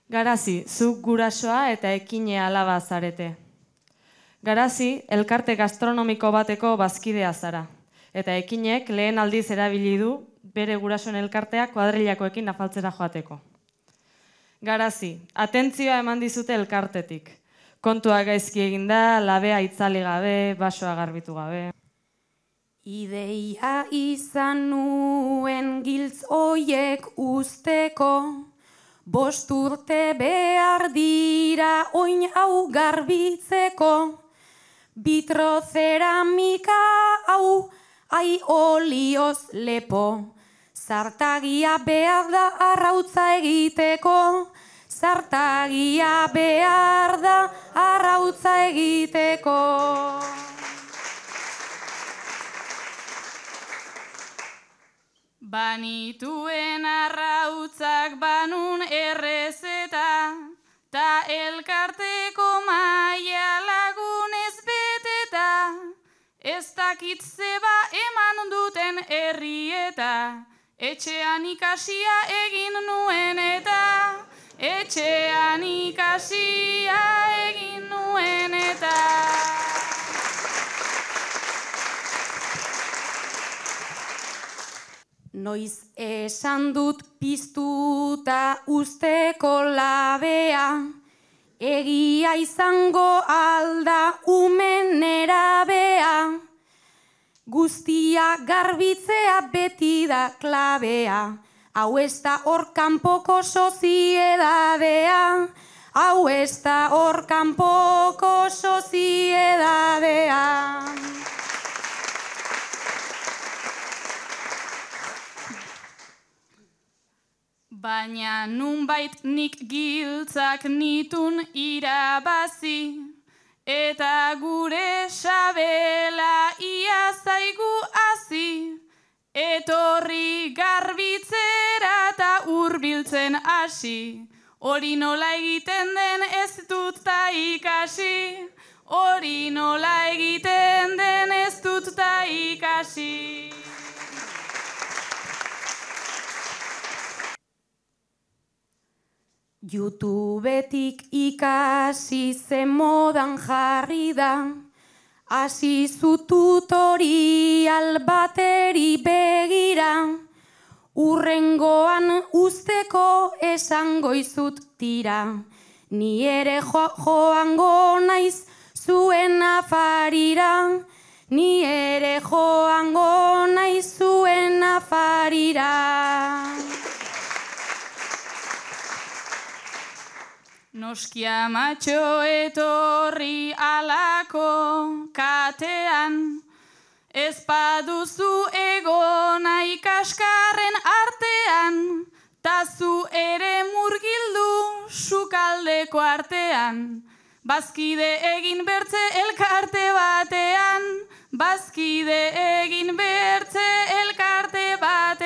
Garazi, zuk gurasoa eta ekine alaba zarete. Garazi, elkarte gastronomiko bateko bazkidea zara. Eta ekinek lehen aldiz erabili du bere gurasoen elkartea kuadrilakoekin afaltzera joateko. Garazi, atentzioa eman dizute elkartetik. Kontua gaizki eginda, labea itzali gabe, basoa garbitu gabe. Ideia izan nuen giltz oiek usteko, 5 urte behar dira oin hau garbitzeko, vitroceramika hau ai olioz lepo, zartagia behar da arrautza egiteko, zartagia behar da arrautza egiteko. Banituen arrautzak banun errezeta, ta elkarteko maia lagunez beteta, ez dakit zeba eman duten herrieta, etxean ikasia egin nuen eta, etxean ikasia egin nuen eta. Noiz esan dut piztuta usteko labea, egia izango alda umen nerabea, guztia garbitzea beti da klabea, hau ez da hor kanpoko soziedadea, hau ez da hor kanpoko soziedadea. Baina nunbait nik giltzak nitun irabazi, eta gure sabela ia zaigu hazi, etorri garbitzera eta hurbiltzen hasi, hori nola egiten den ez dut ta ikasi, hori nola egiten den ez dut ta ikasi. YouTubetik ikasi zen modan jarri da, hasi zu tutorial bateri begira, urrengoan usteko esango izut tira, ni ere joango naiz zuen afarira, ni ere joango naiz zuen afarira. Noskia matxo etorri alako katean, ez baduzu egona ikaskarren artean, ta zu ere murgildu sukaldeko artean, bazkide egin bertze elkarte batean, bazkide egin bertze elkarte batean.